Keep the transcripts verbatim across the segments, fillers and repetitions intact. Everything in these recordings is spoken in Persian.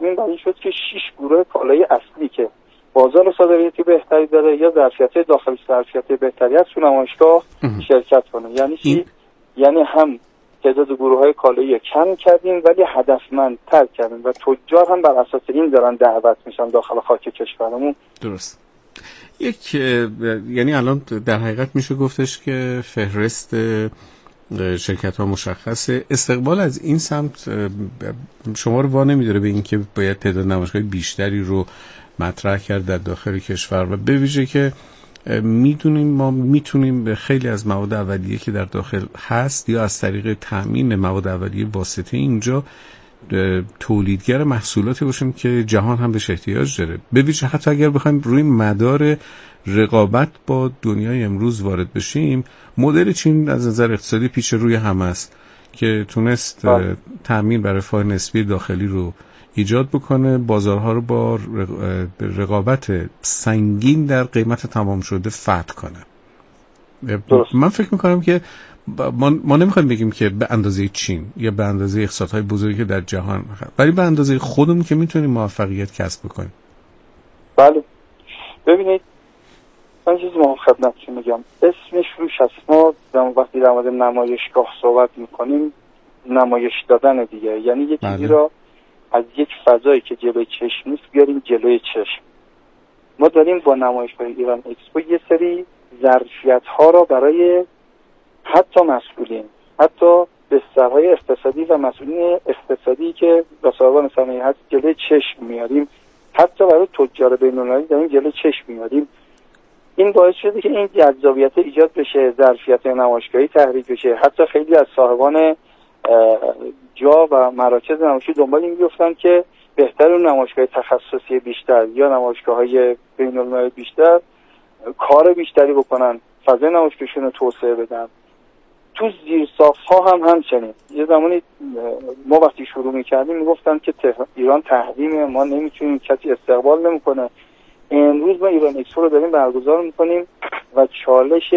تصمیم بر این شد که شش گروه کالای اصلی که بازار صادراتی بهتری داره یا ظرفیت داخلی ظرفیت بهتری از تو نمایشگاه شرکت کنه. یعنی چی؟ یعنی هم تعداد گروه‌های کالایی کم کردیم ولی هدفمندتر کردیم و تجار هم بر اساس این دارن دعوت میشن داخل خاک کشورمون. درست. یک یعنی الان در حقیقت میشه گفتش که فهرست شرکت ها مشخصه. استقبال از این سمت شما رو وا نمیداره به این که باید تعداد نمایشگاه بیشتری رو مطرح کرد در داخل کشور و به ویژه که میدونیم ما میتونیم به خیلی از مواد اولیه که در داخل هست یا از طریق تامین مواد اولیه واسطه اینجا تولیدگر محصولاتی باشیم که جهان هم بهش احتیاج داره. به ویژه حتی اگر بخوایم روی مدار رقابت با دنیای امروز وارد بشیم، مدل چین از نظر اقتصادی پیش روی هم است که تونست تامین برای فای نسبی داخلی رو ایجاد بکنه، بازارها رو با رقابت سنگین در قیمت تمام شده فتح کنه. درست. من فکر میکنم که ما, ما نمیخوایم بگیم که به اندازه چین یا به اندازه اقتصادهای بزرگی که در جهان، ولی به اندازه خودمون که میتونیم موفقیت کسب بکنیم. بله. ببینید من چیزی ما خدمتتون میگم، اسمش روش هست. ما وقتی در مورد نمایشگاه صحبت میکنیم نمایش دادن دیگه، یعنی یه چیزی را از یک فضایی که جلوی چشم نیست بیاریم جلوی چشم. ما داریم با نمایشگاه ایران اکسپو یه سری ظرفیت ها را برای حتی مسئولین، حتی بسترهای اقتصادی و مسئولین اقتصادی که با صاحبان صنایع هست جلوی چشم میاریم، حتی برای تجار بین‌المللی داریم جلوی چشم میاریم. این باعث شده که این جذابیت ایجاد بشه، ظرفیت نمایشگاهی تحریک بشه. حتی خیلی از صاحبان جا و مراکز نمایشی دنبال این بیفتن که بهتر اون نمایشگاه تخصصی بیشتر یا نمایشگاه‌های بین‌المللی بیشتر کار بیشتری بکنن، فضای نمایشگاهشون رو توسعه بدن. تو زیرساخت‌ها هم همچنین. یه زمانی ما وقتی شروع می‌کردیم میگفتن که ایران تحریمه، ما نمیتونیم، کسی استقبال نمی‌کنه. امروز ما ایران اکسپو رو داریم برگزار می‌کنیم و چالش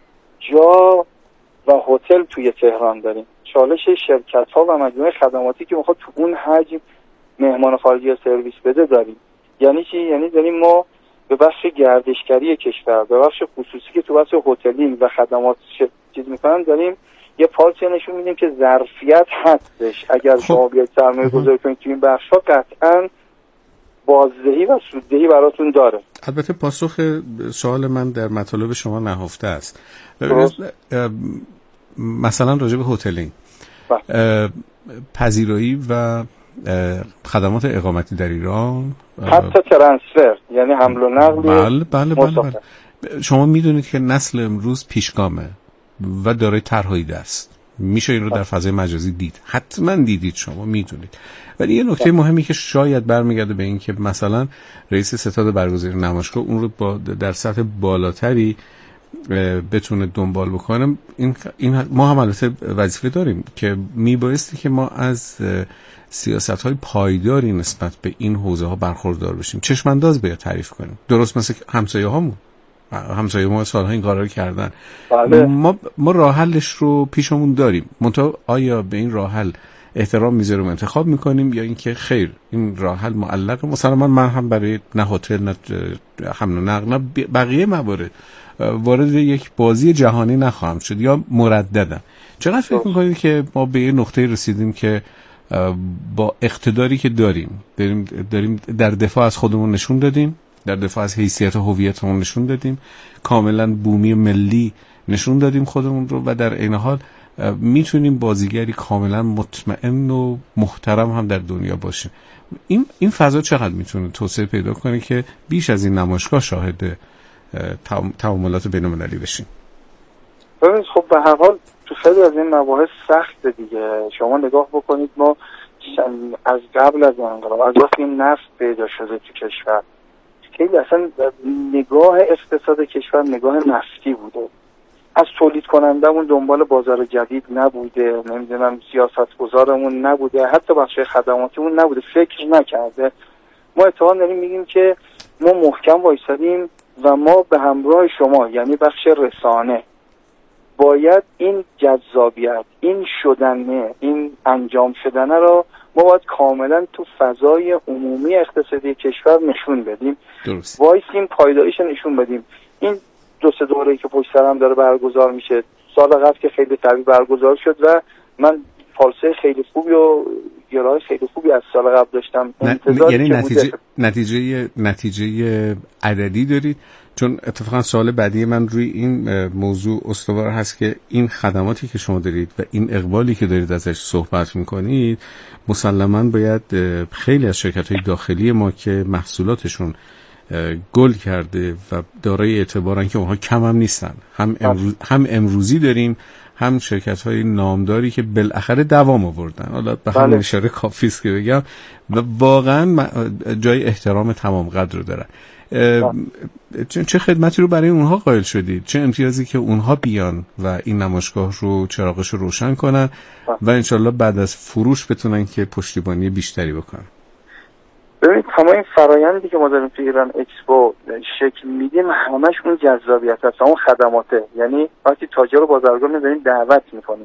جا و هتل توی تهران داریم. چالش شرکت‌ها و مجموعه خدماتی که میخواد تو اون حجم مهمان خارجی سرویس بده داریم. یعنی چی؟ یعنی داریم ما به بخش گردشگری کشور، به بخش خصوصی که تو بخش هتلینگ و خدمات چیز میکنن داریم یه پارچه نشون میدیم که ظرفیت هستش. اگر شما بیاید سرمایه گذاری کنید تو این بخش‌ها قطعاً بازدهی و سوددهی براتون داره. البته پاسخ سوال من در مطالب شما نهفته است. مثلا راجع به هتلینگ، پذیرایی و خدمات اقامتی در ایران، حتی ترانسفر یعنی حمل و نقل. بله بله بله, بله. شما میدونید که نسل امروز پیشگامه و دارای طرح‌های است. میشه این رو در فضای مجازی دید، حتما دیدید، شما میدونید. ولی یه نکته مهمی که شاید برمیگرده به این که مثلا رئیس ستاد برگزاری نمایشگاه اون رو با در سطح بالاتری بتونه دنبال بکنه. این, این ما هم البته وظیفه داریم که میبایستی که ما از سیاست‌های پایداری نسبت به این حوزه ها برخوردار بشیم، چشمانداز باید تعریف کنیم، درست مثل همسایه‌هامون. همسایه ما سالها این کارا رو کردن. بله. ما ما راه حلش رو پیشمون داریم، منتها آیا به این راه حل احترام میذاریم و انتخاب میکنیم یا اینکه خیر این راه حل معلقه؟ مثلا من من هم برای نه هتل نه حمل و نقل نه بقیه موارد وارد یک بازی جهانی نخواهم شد یا مرددم. چقدر فکر میکنید که ما به یه نقطه رسیدیم که با اقتداری که داریم داریم داریم در دفاع از خودمون نشون دادیم، در دفاع از حیثیت و هویتمون نشون دادیم، کاملا بومی ملی نشون دادیم خودمون رو و در عین حال میتونیم بازیگری کاملا مطمئن و محترم هم در دنیا باشیم. این این فضا چقدر میتونه توسعه پیدا کنه که بیش از این نمایشگاه شاهد تعاملات بین‌المللی بشیم؟ ببینید خب به هر حال تو خیلی از این مباحث سخت دیگه. شما نگاه بکنید ما از قبل از انقلاب از وقتی نفت پیدا شده تو کشور خیلی اصلا نگاه اقتصاد کشور نگاه نفتی بوده. از تولید کنندمون دنبال بازار جدید نبوده، نمیدونم سیاست گذارمون نبوده، حتی بخش خدماتیمون نبوده، فکر نکرده. ما اتفاقا داریم میگیم که ما محکم وایسادیم و ما به همراه شما یعنی بخش رسانه باید این جذابیت، این شدنه، این انجام شدنه را ما باید کاملا تو فضای عمومی اقتصادی کشور نشون بدیم، درست وایسیم پایداریش نشون بدیم. این دو سه دوره‌ای که پشت سرم داره برگزار میشه، سال قبل که خیلی قوی برگزار شد و من فالسه خیلی خوبی و گرای خیلی خوبی از سال قبل داشتم. ن... یعنی نتیجه نتیجه نتیجه عددی دارید؟ چون اتفاقا سوال بعدی من روی این موضوع استوار هست که این خدماتی که شما دارید و این اقبالی که دارید ازش صحبت میکنید مسلماً باید خیلی از شرکت‌های داخلی ما که محصولاتشون گل کرده و دارای اعتبارن که اونها کم هم نیستن، هم, امروز، هم امروزی داریم، هم شرکت‌های نامداری که بالاخره دوام آوردن. حالا به همین اشاره کافی است که بگم و واقعا جای احترام تمام قدر رو دارن. چه خدمتی رو برای اونها قائل شدید؟ چه امتیازی که اونها بیان و این نمایشگاه رو چراغش رو روشن کنن و انشالله بعد از فروش بتونن که پشتیبانی بیشتری بکنن؟ ببینید تمام این فرایندی که ما داریم تو ایران اکسپو شکل میدیم همش اون جذابیت هست، اون خدماته. یعنی وقتی تاجر و بازرگان می‌بینید دعوت می‌کنیم،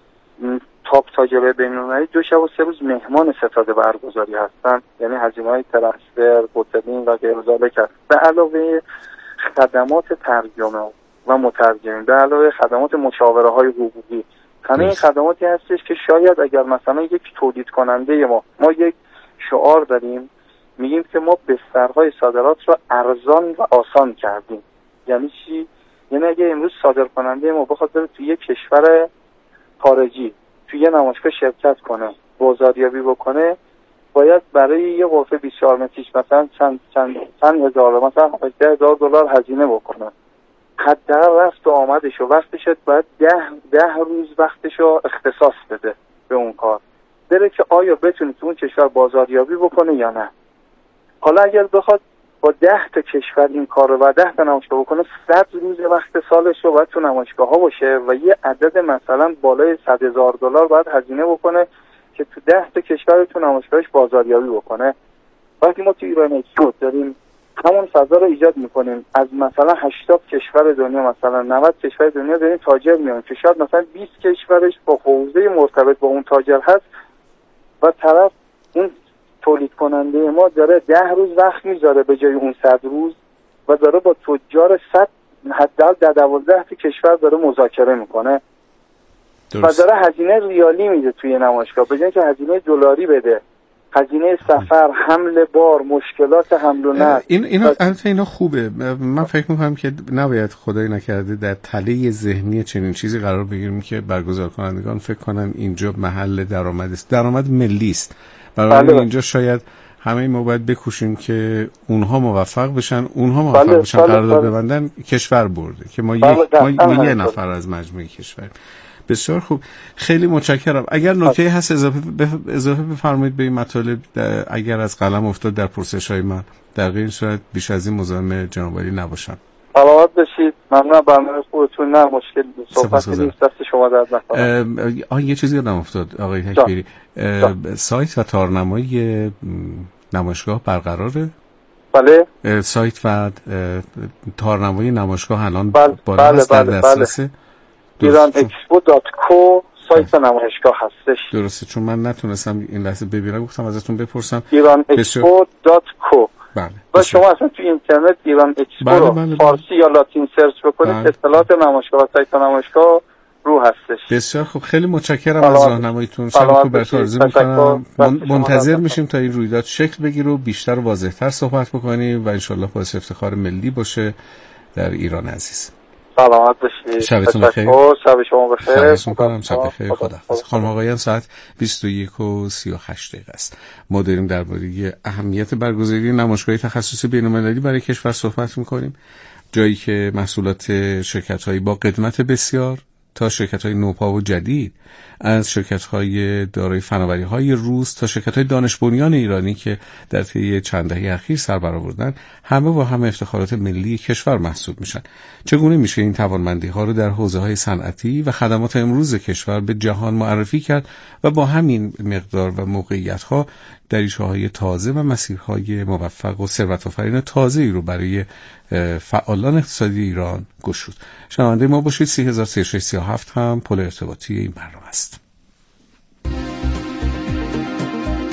تاپ تاجر بین‌المللی دو شب و سه روز مهمان ستاد برگزاری هستن، یعنی هزینه‌های ترانسفر، هتلینگ و غیر ذالک است. به علاوه خدمات ترجمه و مترجمین، به علاوه خدمات مشاوره‌های حقوقی، همه این خدماتی هستش که شاید اگر مثلا یک تولید کننده ما ما یک شعار داریم میگیم که ما بسترهای صادرات رو ارزان و آسان کردیم. یعنی چی؟ یعنی اگه امروز صادر کننده ما بخواد بره توی یک کشور خارجی توی یه نمایشگاه شرکت کنه، بازاریابی بکنه، باید برای یه غرفه بیست و چهار متریش مثلا چند چند چند هزار مثلا هزار هزار دلار هزینه بکنه. حداقل رفت و آمدش و وقتش باید ده ده روز وقتش رو اختصاص بده به اون کار، بره که آیا بتونه تو اون کشور بازاریابی بکنه یا نه. حالا اگر بخواد با ده تا کشور این کار رو و ده تا نمایشگاه بکنه، صد روز وقت سالش رو باید تو نمایشگاه ها باشه و یه عدد مثلا بالای صد هزار دلار باید هزینه بکنه که تو ده تا کشور تو نمایشگاهش بازاریابی بکنه. وقتی ما تو ایران اکسپو داریم همون فضا رو ایجاد میکنیم، از مثلا هشتاد کشور دنیا مثلا نود کشور دنیا داریم تاجر میان که شاید مثلا بیست کشورش با حوزه مرتبط با اون تاجر هست و طرف اون تولید کننده ما داره ده روز وقت میذاره به جای اون صد روز و داره با تجار صد حداقل در دوازده تا کشور داره مذاکره میکنه درست. و داره هزینه ریالی میده توی نمایشگاه به جای که هزینه دلاری بده، هزینه سفر، حمل بار، مشکلات حمل و نقل. این اینا البته اینا خوبه. من فکر میکنم که نباید خدای نکرده در تله ذهنی چنین چیزی قرار بگیریم که برگزار کنندگان فکر کنن اینجا محل درآمد است. درآمد ملی است. برای اینجا شاید همه ما باید بکوشیم که اونها موفق بشن، اونها موفق بله، بشن، قرارداد ببندن، کشور برده که ما بله، یک ما, ما یه نفر از مجموعه کشور. بسیار خوب، خیلی متشکرم. اگر نکته هست اضافه اضافه بفرمایید به این مطالب، اگر از قلم افتاد در پرسش‌های من. در غیر این صورت بیش از این مزاحم جناب عالی نباشم. سلامت باشید. ممنون برنامه خودتون. نه مشکل صحبت نیست، دست شما درد نکنه. آه یه چیزی یادم افتاد آقای تکبیری، سایت و تارنمای نمایشگاه برقراره؟ بله. سایت و تارنمای نمایشگاه الان بله. بالا بله. هست در دسترسه؟ ایران اکسپو دات کو سایت نمایشگاه هستش. درسته، چون من نتونستم این لحظه ببینم، گفتم ازتون بپرسم. ایران اکسپو دات کو. بله. و شما اصلا تو اینترنت ایران اکسپو بله، رو بله، فارسی بله. یا لاتین سرچ بکنید بله. اطلاعات نمایشگاه و سایت نمایشگاه رو هستش. بسیار خوب، خیلی متشکرم از راهنماییتون. شب خوب براتون آرزو می‌کنم. منتظر میشیم تا این رویداد شکل بگیره و بیشتر و واضح‌تر صحبت بکنیم و ان شاءالله باعث افتخار ملی باشه در ایران عزیز. سلامت باشید. شبتون بخیر. شب شما بخیر. خواهش می‌کنم. شب بخیر. خداحافظ. خانم آقایان، ساعت بیست و یک و سی و هشت دقیقه است. ما داریم درباره اهمیت برگزاری نمایشگاه تخصصی بین‌المللی برای کشور صحبت می‌کنیم. جایی که محصولات شرکت‌هایی با قدمت بسیار تا شرکت‌های نوپا و جدید، از شرکت‌های دارای فناوری‌های روز تا شرکت‌های دانش بنیان ایرانی که در طی چند دهه اخیر سر برآوردن، همه با هم افتخارات ملی کشور محسوب میشن. چگونه میشه این توانمندی‌ها رو در حوزه‌های صنعتی و خدمات امروز کشور به جهان معرفی کرد و با همین مقدار و موقعیت‌ها دریچه‌های تازه و مسیرهای موفق و ثروت‌آفرین تازه‌ای رو برای فعالان اقتصادی ایران گشود. شنونده ما باشید. سه هزار سیصد و سی و هفت هم پل ارتباطی این برنامه است.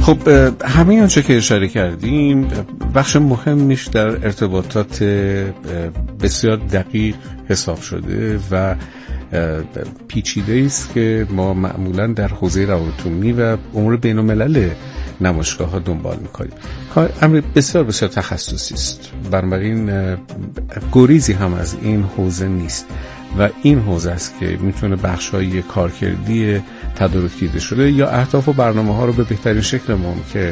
خب همین آنچه که اشاره کردیم بخش مهمیش در ارتباطات بسیار دقیق حساب شده و پیچیده است که ما معمولا در حوزه روابط عمومی و امور بین الملل نمایشگاه ها دنبال میکنیم. کار امر بسیار بسیار تخصصی است، بنابراین گریزی هم از این حوزه نیست و این حوزه است که میتونه بخش‌های کارکردی تدارک دیده شده یا اهداف و برنامه ها رو به بهترین شکل ممکن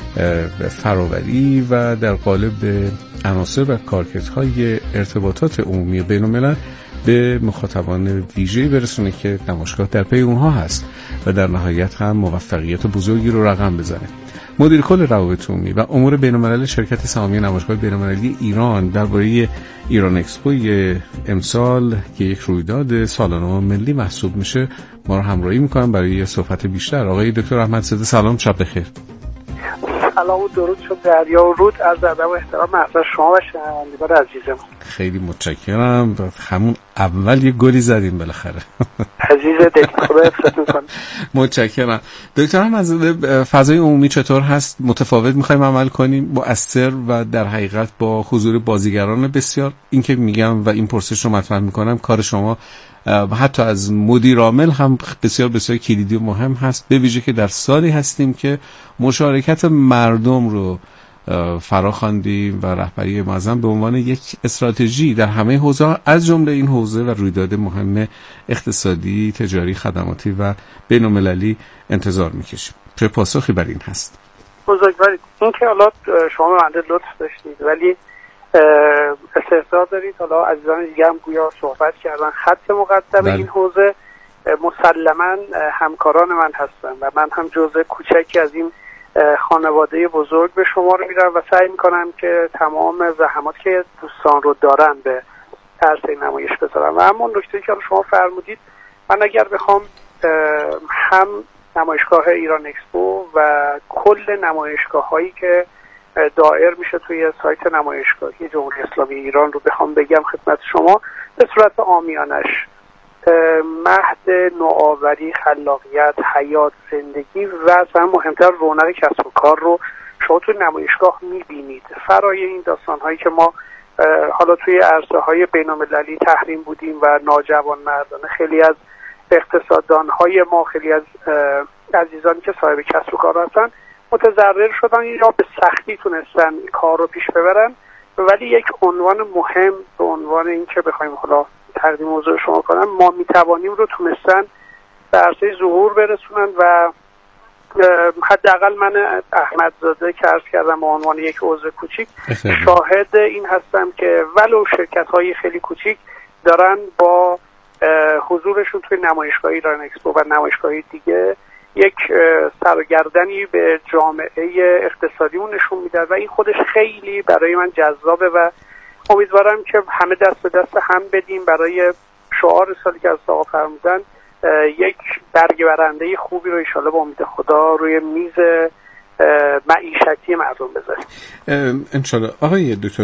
فراوری و در قالب عناصر و کارکردهای ارتباطات عمومی بین الملل به مخاطبان ویژه‌ای برسونه که نمایشگاه در پی اونها هست و در نهایت هم موفقیت بزرگی رو رقم بزنه. مدیر کل روابط عمومی و امور بین‌المللی شرکت سهامی نمایشگاه بین‌المللی ایران درباره ایران اکسپو امسال که یک رویداد سالانه ملی محسوب میشه ما رو همراهی میکنن برای صحبت بیشتر. آقای دکتر احمدزاده سلام، شب بخیر. سلام و درود شد دریا و رود، از ادب و احترام محضر شما و شنوندگان عزیزم. خیلی متشکرم، همون اول یه گلی زدیم بالاخره. عزیز دل، خدا حفظتون کنه. متشکرم. دکتر احمدزاده فضای عمومی چطور هست؟ متفاوت میخوایم عمل کنیم مؤثر و در حقیقت با حضور بازیگران بسیار؟ این که میگم و این پرسش رو مطرح میکنم کار شما حتی از مدیر عامل هم بسیار بسیار کلیدی و مهم هست، به ویژه که در سالی هستیم که مشارکت مردم رو فرا خواندیم و رهبری معظم به عنوان یک استراتژی در همه حوزه از جمله این حوزه و رویداد مهم اقتصادی، تجاری، خدماتی و بین‌المللی انتظار میکشیم. چه پاسخی بر این هست؟ بزرگوارید. این که حالا شما به من لطف داشتید ولی استحضار دارید، حالا عزیزان دیگه هم گویا صحبت کردن، خط مقدم این حوزه مسلماً همکاران من هستن و من هم جزء کوچکی از این خانواده بزرگ به شما رو میرم و سعی میکنم که تمام زحمات که دوستان رو دارن به عرصه نمایش بذارم. و همون نکته که شما فرمودید، من اگر بخوام هم نمایشگاه ایران اکسپو و کل نمایشگاه هایی که دایر میشه توی سایت نمایشگاهی جمهوری اسلامی ایران رو بخوام بگم خدمت شما به صورت عامیانش، مهد نوآوری، خلاقیت، حیات، زندگی و اصلا مهمتر رونق کسب و کار رو شما توی نمایشگاه میبینید. فرای این داستان هایی که ما حالا توی عرصه های بین‌المللی تحریم بودیم و ناجوان مردانه خیلی از اقتصاددان های ما، خیلی از عزیزانی که صاحب کسب و کار هستن متضرر شدن یا به سختی تونستن کار رو پیش ببرن، ولی یک عنوان مهم به عنوان این که بخوایم حالا تقدیم موضوع شما کنم، ما میتوانیم رو تونستن به عرصه ظهور برسونن و حداقل من احمدزاده که عرض کردم به عنوان یک عضو کوچیک شاهد این هستم که ولو شرکت های خیلی کوچیک دارن با حضورشون توی نمایشگاه ایران اکسپو و نمایشگاه دیگه یک سرگردنی به جامعه اقتصادیمون نشون میده و این خودش خیلی برای من جذابه و امیدوارم که همه دست به دست هم بدیم برای شعار سالی که از آقا فرمودن یک برگ برنده خوبی رو ان شاءالله با امید خدا روی میز معیشتی مردم بذاریم ان شاءالله. آقای دکتر،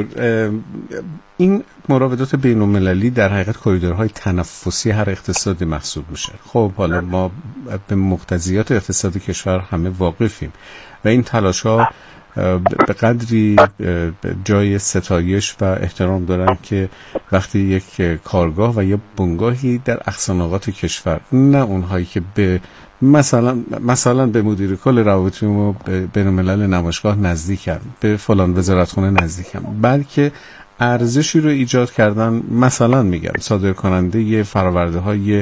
این مراودات بین‌المللی در حقیقت کریدورهای تنفسی هر اقتصادی محسوب میشه. خب حالا ما به مقتضیات اقتصاد کشور همه واقفیم و این تلاش‌ها به قدری جای ستایش و احترام دارن که وقتی یک کارگاه و یا بنگاهی در اقصانقاط کشور، نه اونهایی که به مثلا مثلا به مدیر کل روابط عمومی بین الملل نمایشگاه نزدیکن، به فلان وزارتخونه نزدیکن، بلکه ارزشی رو ایجاد کردن، مثلا میگم صادر کننده فراورده های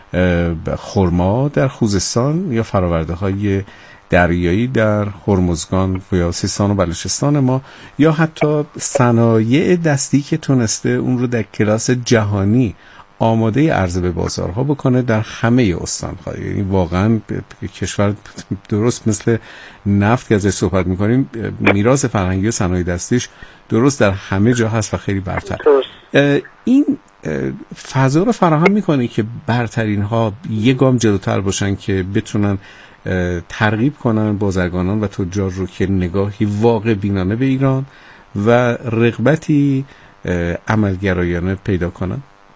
خرما در خوزستان یا فراورده های دریایی در هرمزگان و یا سیستان و بلوچستان ما، یا حتی صنایع دستی که تونسته اون رو در کلاس جهانی آماده عرضه به بازارها بکنه در همه استان‌ها. یعنی واقعا کشور درست مثل نفت که ازش صحبت میکنیم، میراث فرهنگی و صنایع دستیش درست در همه جا هست و خیلی برتر. این فضا رو فراهم میکنه که برترین ها یک گام جلوتر باشن که بتونن ترغیب کنن بازرگانان و تجار رو که نگاهی واقع بینانه به ایران و رغبتی عملگرایانه پیدا کنن.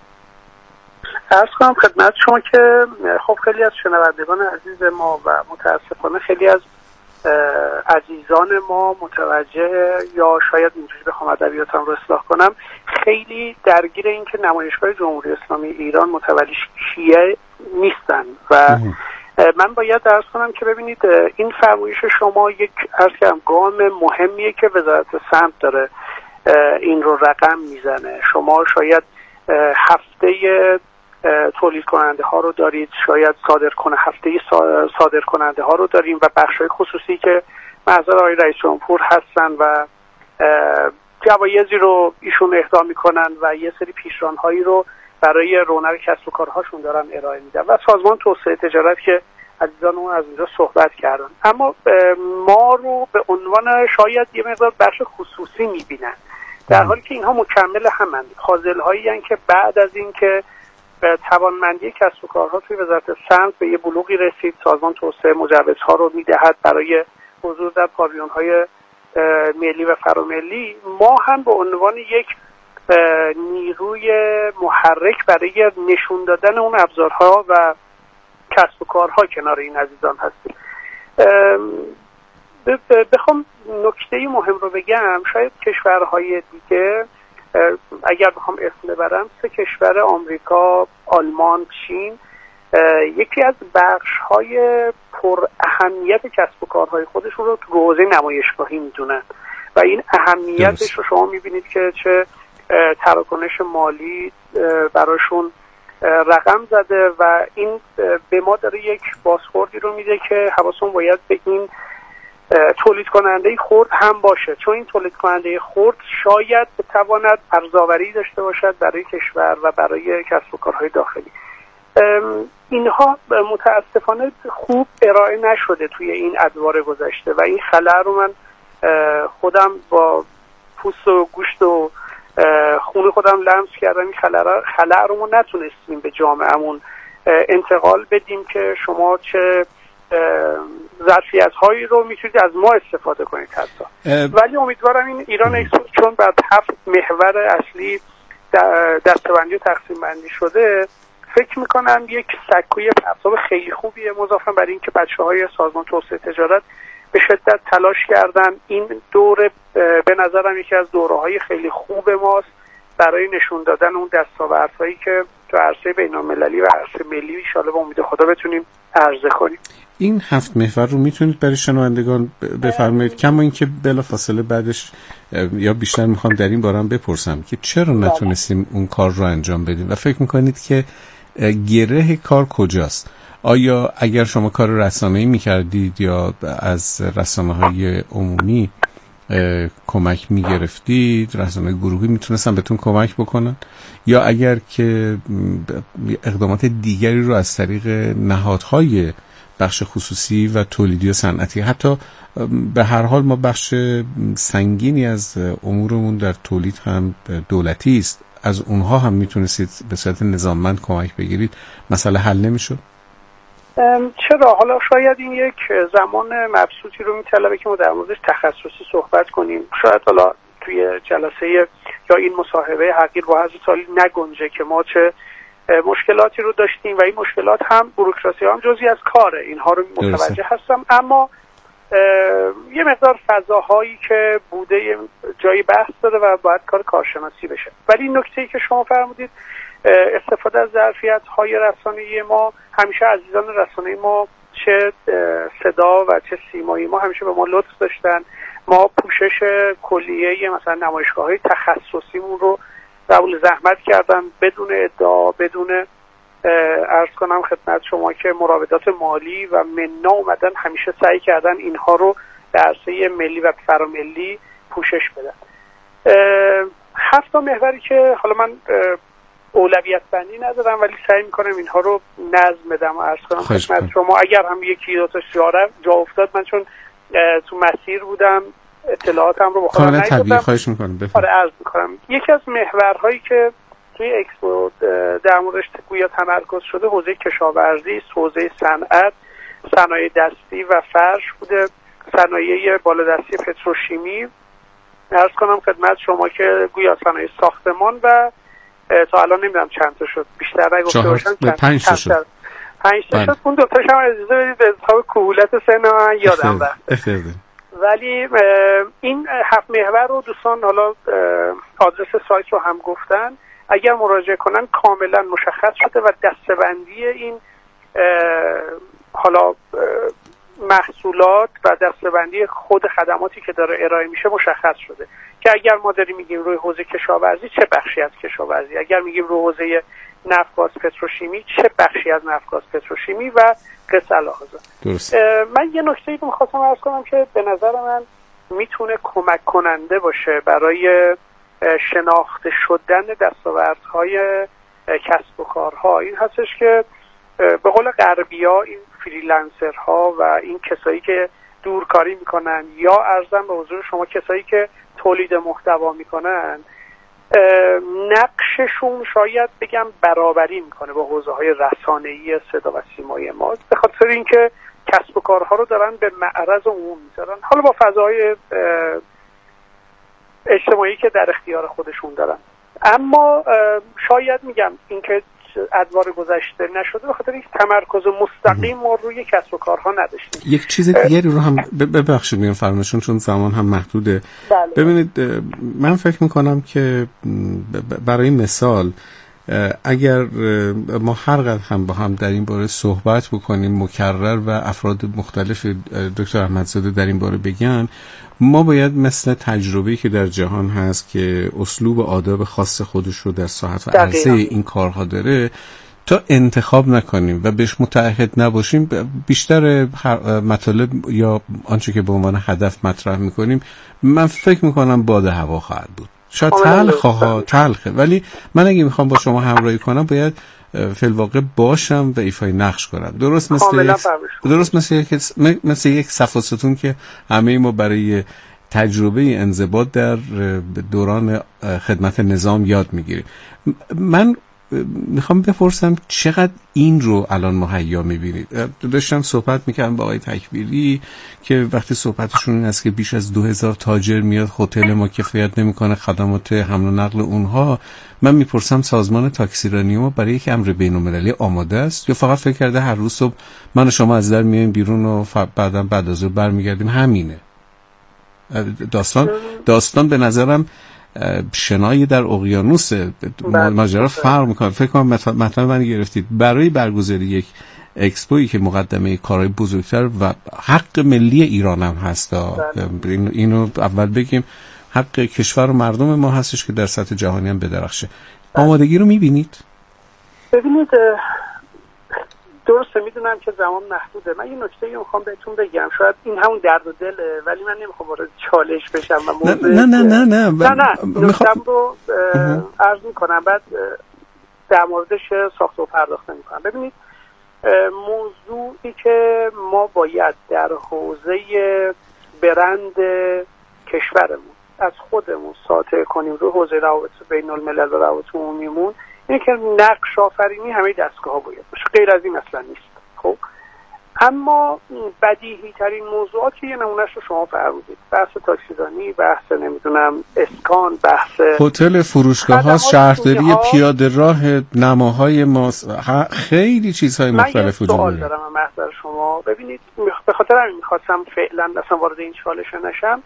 عرض کنم خدمت شما که خب خیلی از شنوندگان عزیز ما و متاسفانه خیلی از عزیزان ما متوجه، یا شاید اینجوری بخوام ادبیاتم رو اصلاح کنم، خیلی درگیر این که نمایشگاه جمهوری اسلامی ایران متولی شیعه نیستن و من باید درس کنم که ببینید این فرمایش شما یک عرض کردم گام مهمیه که وزارت سمت داره این رو رقم میزنه. شما شاید هفته تولید کننده ها رو دارید، شاید صادر کنه هفته صادر کننده ها رو داریم و بخش‌های خصوصی که محضر آقای رئیس جمهور هستن و جوایزی رو ایشون اهدا میکنن و یه سری پیشران‌هایی رو برای رونق کسب و کارهاشون دارن ارائه میدن و سازمان توسعه تجارت که عزیزانمون از اینجا صحبت کردن. اما ما رو به عنوان شاید یه مقدار بخش خصوصی میبینن، در حالی که اینها مکمل همند. حاصل‌هایی هستند که بعد از این که توانمندی کسب و کارها توی وزارت سمت به یه بلوغی رسید، سازمان توسعه مجوزها رو میدهد برای حضور در پاویون‌های ملی و فراملی. ما هم به عنوان یک نیروی محرک برای نشون دادن اون ابزارها و کسب و کارها کنار این عزیزان هستیم. بخوام نکته مهم رو بگم، شاید کشورهای دیگه اگر بخوام اسم ببرم، سه کشور آمریکا، آلمان، چین، یکی از بخش‌های پر اهمیت کسب و کارهای خودشون رو تو حوزه نمایشگاهی میدونن و این اهمیتش رو شما میبینید که چه تراکنش مالی براشون رقم زده و این به ما داره یک بازخوردی رو میده که حواسمون باید به این تولید کننده خرد هم باشه، چون این تولید کننده خرد شاید بتواند ارزآوری داشته باشد برای کشور و برای کسب و کارهای داخلی. اینها متاسفانه خوب ارائه نشده توی این ادوار گذشته و این خلأ رو من خودم با پوست و گوشت و خون خودم لمس کردم. این خلأ رو ما نتونستیم به جامعهمون انتقال بدیم که شما چه ظرفیت هایی رو میتونید از ما استفاده کنید حتی. ولی امیدوارم این ایران اکسپورت چون بعد هفت محور اصلی دسته‌بندی و تقسیم بندی شده، فکر میکنم یک سکوی پرتاب خیلی خوبیه، مضافاً برای اینکه بچه‌های سازمان توسعه تجارت به شدت تلاش کردن. این دوره به نظرم یکی از دوره‌های خیلی خوب ماست برای نشون دادن اون دستاوردهایی که تو عرصه بین‌المللی و عرصه ملی ان شاءالله با امید خدا بتونیم عرضه کنیم. این هفت محور رو میتونید برای شنوندگان بفرمایید، کما اینکه بلافاصله بعدش یا بیشتر میخوام در این باره هم بپرسم که چرا نتونستیم اون کار رو انجام بدیم و فکر میکنید که گره کار کجاست؟ آیا اگر شما کار رسانه‌ای میکردید یا از رسانه‌های عمومی کمک میگرفتید، رسانه‌های گروهی میتونستن بهتون کمک بکنن، یا اگر که اقدامات دیگری رو از طریق نهادهای بخش خصوصی و تولیدی و صنعتی، حتی به هر حال ما بخش سنگینی از امورمون در تولید هم دولتی است، از اونها هم میتونستید به صورت نظاممند کمک بگیرید، مسئله حل نمیشد؟ چرا؟ حالا شاید این یک زمان مبسوطی رو میطلبه که ما در موردش تخصصی صحبت کنیم. شاید حالا توی جلسه یا این مصاحبه حقیر با حضرت عالی نگنجه که ما چه مشکلاتی رو داشتیم و این مشکلات هم بوروکراسی هم جزئی از کاره، اینها رو متوجه هستم، اما یه مقدار فضاهایی که بوده جای بحث داره و باید کار کارشناسی بشه. ولی این نکته‌ای که شما فرمودید، استفاده از ظرفیت‌های رسانه‌ای ما، همیشه عزیزان رسانه‌ای ما چه صدا و چه سیمایی ما همیشه به ما لطف داشتن. ما پوشش کلیه مثلا نمایشگاه‌های تخصصیمون رو قبول زحمت کردن بدون ادعا، بدون عرض کنم خدمت شما که مراودات مالی و منا اومدن، همیشه سعی کردن اینها رو به عرصه ملی و فراملی پوشش بدن. هفت تا محوری که حالا من اولویت بندی ندارم ولی سعی میکنم اینها رو نظم بدم و عرض کنم خدمت شما. اگر هم یکی دو تا جا افتاد، من چون تو مسیر بودم اطلاعاتم رو بخورم نگفتم. خواهش میکنم بفرمایید. آره عرض میکنم. یکی از محورهایی که توی اکسپو در موردش گویا تمرکز شده حوزه کشاورزی، حوزه صنعت، صنایع دستی و فرش بوده، صنایع بالادستی پتروشیمی. عرض کنم خدمت شما که گویا صنایع ساختمان و تا الان نمیدونم چند تا شد، بیشتر نگفته باشم، پنج تا شد. پنج تا شد. اون دو تاش هم اجازه بدید به حساب کهولت سن من یادم رفت. ولی این هفت محور رو دوستان حالا آدرس سایت رو هم گفتن، اگر مراجعه کنن کاملا مشخص شده و دسته‌بندی این حالا محصولات و دسته‌بندی خود خدماتی که داره ارائه میشه مشخص شده که اگر ما داریم میگیم روی حوزه کشاورزی چه بخشی از کشاورزی، اگر میگیم روی حوزه نفت گاز پتروشیمی چه بخشی از نفت گاز پتروشیمی و قصه الهازا. من یه نکته‌ای رو می‌خواستم عرض کنم که به نظر من میتونه کمک کننده باشه برای شناخته شدن دستاوردهای کسب و کارها. این هستش که به قول غربی‌ها این فریلنسرها و این کسایی که دورکاری میکنن یا ارزم به حضور شما کسایی که تولید محتوا میکنن، نقششون شاید بگم برابری میکنه با حوزه‌های رسانه‌ای صدا و سیمای ما، به خاطر اینکه کسب و کارها رو دارن به معرض عموم میذارن، حالا با فضای اجتماعی که در اختیار خودشون دارن. اما شاید میگم اینکه ادوار گذشته نشده به خاطر اینکه تمرکز مستقیم ما روی کسب و کارها نداشتیم. یک چیز دیگری رو هم ببخشید میگم فرمایشون چون زمان هم محدوده. بله. ببینید من فکر میکنم که برای مثال اگر ما هر قدر هم با هم در این باره صحبت بکنیم مکرر و افراد مختلف دکتر احمدزاده در این باره بگن، ما باید مثل تجربه‌ای که در جهان هست که اسلوب و آداب خاص خودش رو در ساحت و عرصه این کارها داره تا انتخاب نکنیم و بهش متعهد نباشیم. بیشتر مطالب یا آنچه که به عنوان هدف مطرح میکنیم من فکر میکنم باد هوا خواهد بود. شاید تلخ ها تلخه، ولی من اگه میخوام با شما همراهی کنم باید فی الواقع باشم و ایفای نقش کنم. درست مثل یک درست مثل یک مثل یک صف و ستون که همه ما برای تجربه انضباط در دوران خدمت نظام یاد میگیریم. من میخوام بپرسم چقدر این رو الان مهیا میبینید؟ داشتم صحبت میکردم با آقای تکبیری که وقتی صحبتشون این است که بیش از دو هزار تاجر میاد، هتل ما کفایت نمیکنه، خدمات حمل و نقل اونها. من میپرسم سازمان تاکسیرانی ما برای یک امر بین‌المللی آماده است یا فقط فکر کرده هر روز صبح من و شما از در میایم بیرون و بعدا بعد از ظهر برمیگردیم همینه؟ داستان داستان به نظرم شنای در اقیانوس ماجرا فرق میکنه. فکر کنم مطلب من گرفتید. برای برگزاری یک اکسپویی که مقدمه کارهای بزرگتر و حق ملی ایران هم هست، اینو اول بگیم، حق کشور و مردم ما هستش که در سطح جهانی هم بدرخشه. آمادگی رو میبینید؟ ببینید درسته، میدونم که زمان محدوده. من یه نکته رو میخوام بهتون بگم، شاید این همون درد و دله ولی من نمیخوام وارد چالش بشم و موضوع نه نه نه نه نه نه نکته‌ام رو عرض میکنم بعد در موردش ساخت و پرداخت میکنم. ببینید موضوعی که ما باید در حوزه برند کشورمون از خودمون ساطع کنیم روی حوزه روابط بین الملل و روابط عمومیمون اینه که نقش آفرینی همه دستگاه ها باید باشه، غیر از این اصلا نیست. خب اما بدیهی ترین موضوعات که یه نمونهش رو شما فرمودید، بحث تاکسیدانی، بحث نمیدونم اسکان، بحث هتل، فروشگاه ها، شهرداری، پیاده راه، نماهای ما، خیلی چیزهای مختلف وجود داره. من یه سوال دارم از محضر شما. ببینید به خاطر همین می‌خواستم فعلا اصلا وارد این چالش نشم.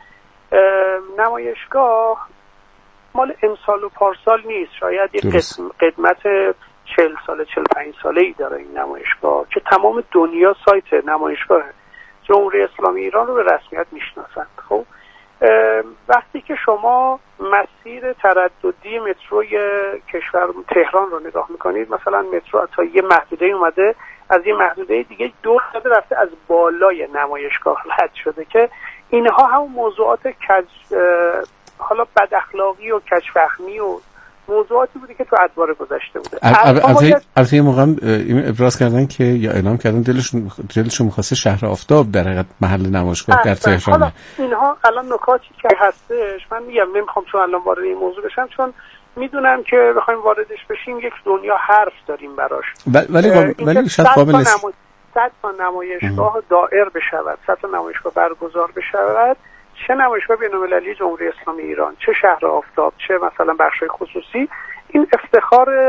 نمایشگاه مال امسال و پارسال نیست، شاید یک قدمت چهل ساله چهل و پنج ساله ای داره این نمایشگاه که تمام دنیا سایت نمایشگاه جمهوری اسلامی ایران رو به رسمیت میشناسند. خب وقتی که شما مسیر ترددی متروی کشور تهران رو نگاه میکنید، مثلا مترو تا یه محدوده اومده از یه محدوده دیگه دور داده رفته از بالای نمایشگاه رد شده که اینها همون موضوعات کج حالا بد اخلاقی و کج‌فهمی و موضوعاتی بوده که تو ادوار گذشته بوده. البته یه موقع ابراز کردن که یا اعلام کردن دلشون دلشون می‌خواسته شهر آفتاب در حقیقت محل نمایشگاه در تهران. حالا اینها الان نکاتی که هستش من میگم نمیخوام چون الان وارد این موضوع بشم، چون میدونم که بخوایم واردش بشیم یک دنیا حرف داریم براش. ولی ولی شاید قابل نیست. صد تا نمایشگاه دائر بشود، صد تا نمایشگاه برگزار بشود، چه نمایشگاه بین‌المللی جمهوری اسلامی ایران، چه شهر آفتاب، چه مثلا بخش‌های خصوصی، این افتخار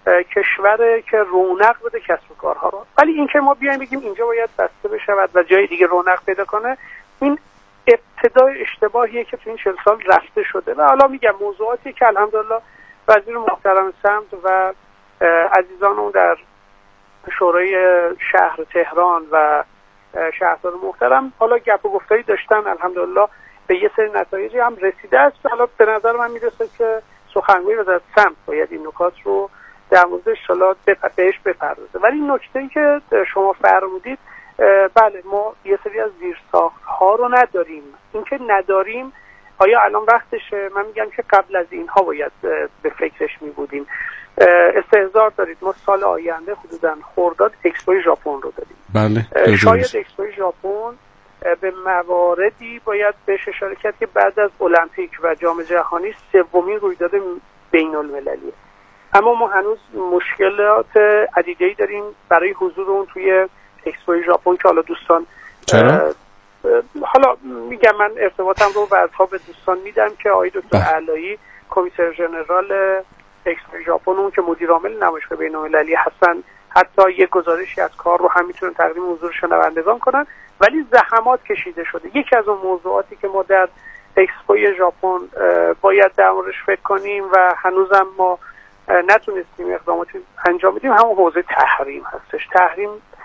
کشوره که رونق بده کسب و کارها رو. ولی این که ما بیایم بگیم اینجا باید بسته بشود و جای دیگه رونق پیدا کنه، این ابتدای اشتباهیه که تو این چهل سال رفته شده. و حالا میگم موضوعاتی که الحمدلله وزیر محترم سمت و عزیزانمون در شورای شهر تهران و شهردار محترم حالا گپ و گفتایی داشتن، الحمدلله به یه سری نتایجی هم رسیده است. حالا به نظر من میرسه که سخنگوی وزارت سمت باید این نکات رو در موردش حالا بهش بپردازه. ولی نکته‌ای که شما فرمودید، بله ما یه سری از زیرساخت‌ها رو نداریم. این که نداریم آیا الان وقتشه؟ من میگم که قبل از اینها باید به فکرش میبودیم. استحضار دارید ما سال آینده حدوداً خرداد اکسپوی ژاپن رو داریم. بله. شاید اکسپوی ژاپن به مواردی باید بهش اشاره کرد که بعد از المپیک و جام جهانی سومین رویداد بین المللیه. اما ما هنوز مشکلات عدیده‌ای داریم برای حضور اون توی اکسپوی ژاپن که حالا دوستان چرا؟ حالا میگم من ارتباطم رو بعدها به دوستان میدم که آقای دکتر علایی کمیسر ژنرال اکسپوی ژاپن اون که مدیر عامل نمایشگاه بین‌المللی هستن حتی یک گزارشی از کار رو هم میتونن تقدیم حضور شنوندگان کنن. ولی زحمات کشیده شده. یکی از اون موضوعاتی که ما در اکسپوی ژاپن باید در موردش فکر کنیم و هنوزم ما نتونستیم اقداماتی انجام بدیم همون حوزه تحریم هستش. تحریم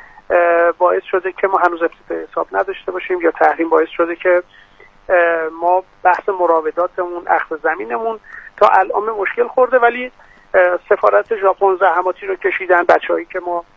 باعث شده که ما هنوز ابتدای حساب نداشته باشیم، یا تحریم باعث شده که ما بحث مراوداتمون، اخذ زمینمون تا الان مشکل خورده. ولی سفارت ژاپن زحماتی رو کشیدن، بچه‌هایی که ما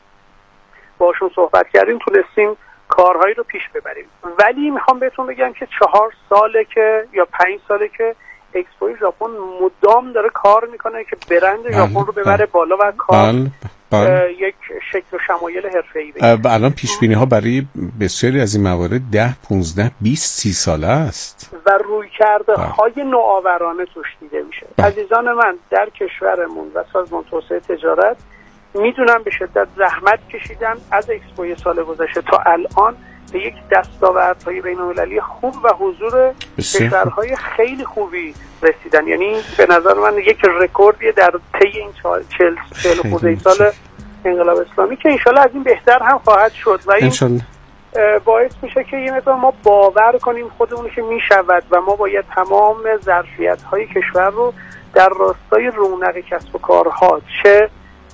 باشون صحبت کردیم تونستیم کارهایی رو پیش ببریم. ولی میخوام بهتون بگم که چهار ساله که یا پنج ساله که اکسپوی ژاپن مدام داره کار میکنه که برند ژاپن رو ببره بالا و کار بل بل. یک شکل و شمایل حرفه‌ای بگیره. الان پیش بینی ها برای بسیاری از این موارد ده، پانزده، بیست، سی ساله است و روی کرده های نوآورانه توش دیده میشه. بل. عزیزان من در کشورمون و سازمان توسعه تجارت میدونم به شدت زحمت کشیدن از اکسپوی سال گذشته تا الان به یک دستاوردهای بین‌المللی خوب و حضور کشورهای خیلی خوبی رسیدن. یعنی به نظر من یک رکوردیه در طی این چهل خورده سال انقلاب اسلامی که انشالله از این بهتر هم خواهد شد و این باعث میشه که یه مقدار ما باور کنیم خودمون که میشود و ما باید تمام ظرفیت‌های کشور رو در راستای رونق کسب و کارها، چه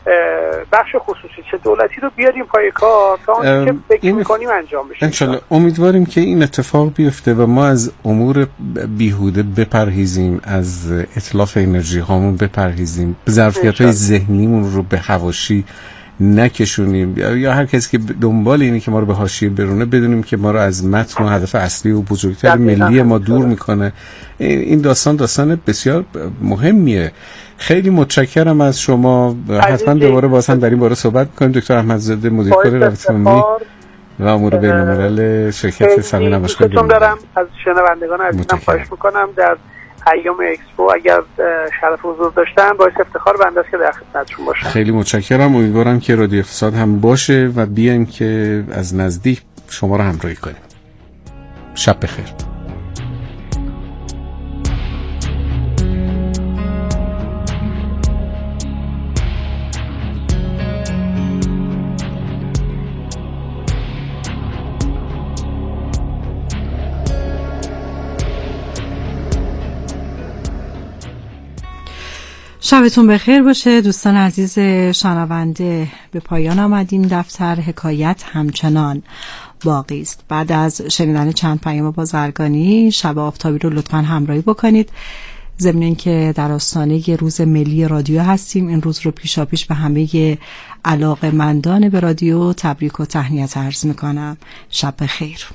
بخش خصوصی چه دولتی، رو بیاریم پای کار تا اون که فکر می‌کنیم انجام بشه. انشالله امیدواریم که این اتفاق بیفته و ما از امور بیهوده بپرهیزیم، از اتلاف انرژی هامون بپرهیزیم، ظرفیت‌های ذهنیمون رو به حواشی نکشونیم، یا هر کسی که دنبال اینه که ما رو به حاشیه برونه بدونیم که ما رو از متن و هدف اصلی و بزرگتر ملی ما دور میکنه. این داستان داستان بسیار مهمیه. خیلی متشکرم از شما. حتما دوباره باز هم در این باره صحبت می‌کنیم. دکتر احمدزاده مدیر کل روابط عمومی و امور بین‌الملل شرکت سمی نمایشگاه بین‌المللی. دارم از شنوندگان عزیزم خواهش می‌کنم در ایام اکسپو اگر شرف حضور داشتن باعث افتخار بنده است که در خدمتشون باشم. خیلی متشکرم. امیدوارم که رادیو اقتصاد هم باشه و بیایم که از نزدیک شما رو همراهی کنیم. شب بخیر. شبتون بخیر باشه دوستان عزیز شنونده. به پایان آمدیم. دفتر حکایت همچنان باقی است. بعد از شنیدن چند پیام بازرگانی شب آفتابی رو لطفاً همراهی بکنید. ضمن اینکه در آستانه روز ملی رادیو هستیم، این روز رو پیشاپیش به همه علاقه‌مندان به رادیو تبریک و تهنیت عرض میکنم. شب بخیر.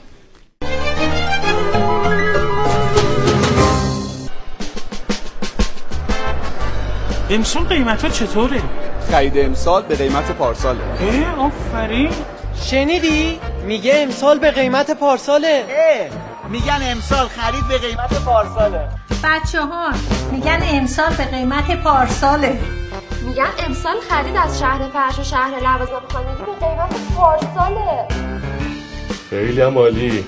امسال قیمت ها چطوره؟ خرید امسال به قیمت پارساله. اه آفرین. شنیدی؟ میگه امسال به قیمت پارساله. اه میگن امسال خرید به قیمت پارساله. بچه ها میگن امسال به قیمت پارساله. میگن امسال خرید از شهر فرش و شهر لوازم خانگی به قیمت پارساله. خیلی هم عالی.